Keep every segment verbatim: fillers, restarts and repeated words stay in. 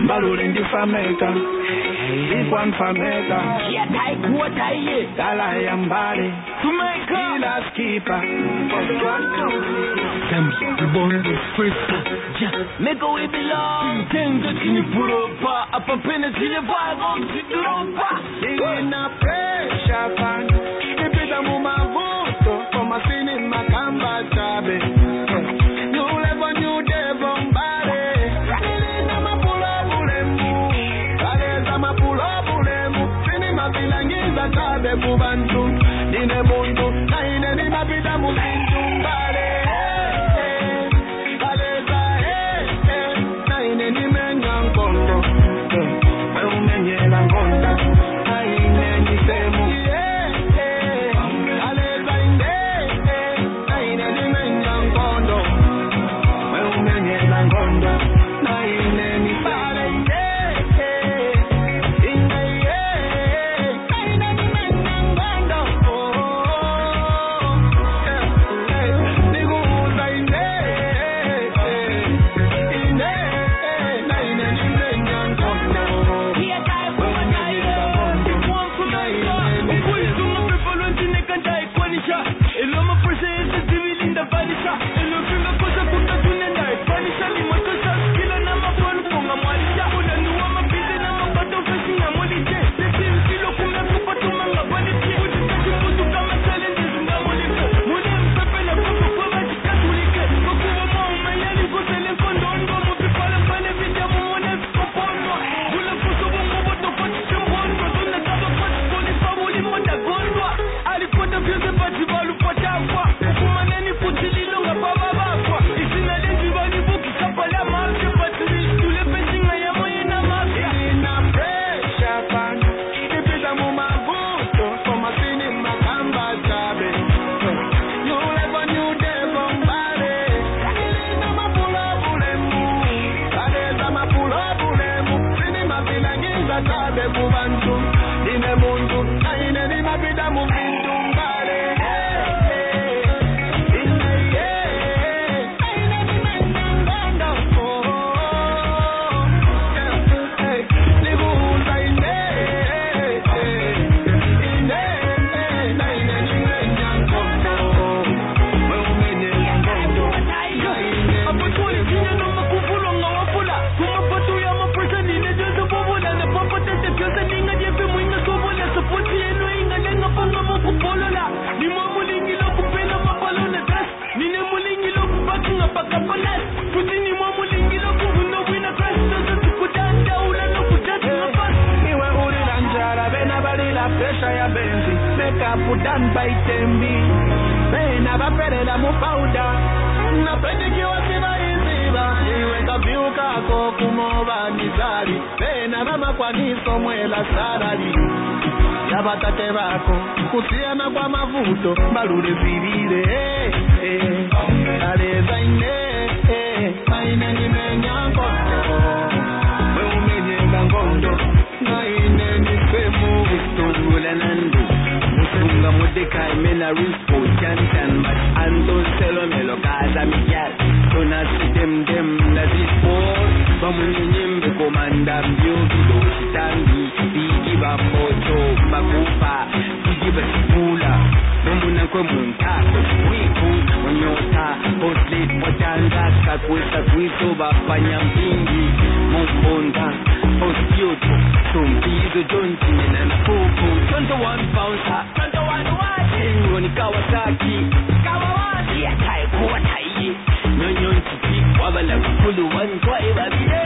Balule ndi fameka Big one fameka Yeah, tai kuwa tai ye Dala ya mbale Jamaica Kila skipa Zambi, Bondo, Frista Ja, make we belong Tenga kini puropa Apa pena zile vago Msiduropa Nina pressure fan Nipita mumavuto Koma sini makamba chabe New level, new devil mbale Nilina mapulo bulemu Kaleza mapulo bulemu Sini mabilangiza chabe bubantu Nine mundu Na ine ni mabida muzindu mbale Kaleza eh Na ine ni menya nkondo Meumenyela nkonda Na ine ni semu Kaleza inde Na ine ni menya nkondo Meumenyela nkonda Na ine ni sale Inde Na ine ni menya nkondo Niguza inde Inde Na ine ni menya nkondo Yeah, tai kuwa tai ye One for America Ukuli sunga people Wentine kanta ikwanisha Eloma presa yese zivili nda banisha Elo finga kosa kutatune nda ikwanisha Limatosha skila na mafanu konga mwalisha Una nuwa mabize na mabato fesi na molite Sesi mkilo kumefu patuma nga balite Ujikaji mbuzu kama challenge zunga molite Mune mpepe na kufu kwa maji katulike Kukuwa maume yali kusele kondo Ngo mupipala pale vija mumone vipopondo Gula kusu bungu boto fati chimbondo Tuna taba fati koli pabuli moda gondwa Alipota vyose pati balu patafwa Kukumaneni kutililo nga baba bakwa Isina lenzi bani buki kapala mafya Pati tule pensinga ya moye na mafya Nina pressure fan Nipita mumavuto Koma sini makamba chabe New level, new devil mbale Nilina mapulo bulemu Kaleza mapulo bulemu Sini mabilangiza chabe bubantu Nine mundu Na ine ni mabida muvindu mbale Ine Na ine ni menya nkondo Niguza inde Inde Na ine ni menya nkondo Meumenyela nkondo Apatuli kinya no makufulo nga wafula Kumapatu ya mapresa nine jose bobola Na papatete kyosa ninga jepe mwinga sobola Sapoti eno inga lenga ponga moku polola Nimo mulingi lo kupela mapalo na dress Nine mulingi lo kubaki nga baka palas Puti nimo mulingi lo kuhundo wina crash Sasa tukudanda ula no kujati nga pass Iwe ulila njala Bena balila pressure ya benzi Make up done by tembi Bena baperela mu powder Na pedikiwa siba iziba Iwe kaviuka ko kumoba nizali Bena bama kwa niso mwela salari Yabatate bako Kusiana kwa mavuto Balule zibile eh, eh. Kaleza ine eh, Na ine ni menya nkondo Meumenyela nkondo Na ine ni semu Tungula nandu Musunga Mordecai mena rispo Jantan but Anton Selo melo kaza migyal Tona si dem dem na zispor Bamuni nyembe komanda mbyo Bido shitambi Bigi bamboto Bakupa Bigi basibula Bambuna kwe muntako Wiku Onyota Boslet Motanza Kakwesa kwiso Bafanya mpingi Mokponda Postioto Tumbizo Jonti Nena na Popo twenty-one bouncer twenty-one wati Tengo ni Kawasaki Kawawati Ya tai kuwa tai ye Nyonyon chiki Wabala kukulu Wantwa iwa biye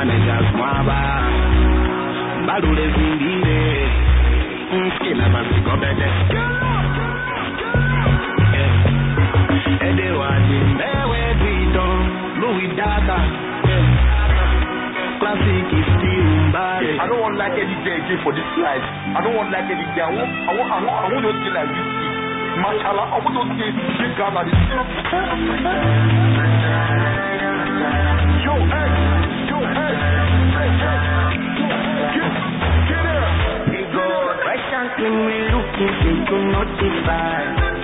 managers mwaba balule zindire skina masiko bede ede wadi mbewe pito Louis Dada classic is still bad. I don't want like any day again for this life. I don't want like any day. I want I want I want I want to stay like this. Mashallah, I want to stay big Ghana this. Yo, hey, yo, hey, hey, hey. Get, get it. They go fresh and clean, we looking, they go notify.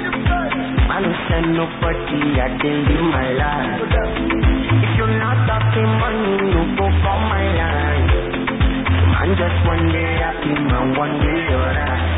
I don't send nobody, I can live my life. If you're not talking money, you go for my life. I'm just one day happy, man, one day you're right.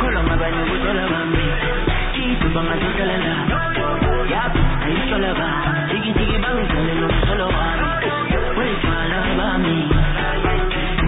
Yeah,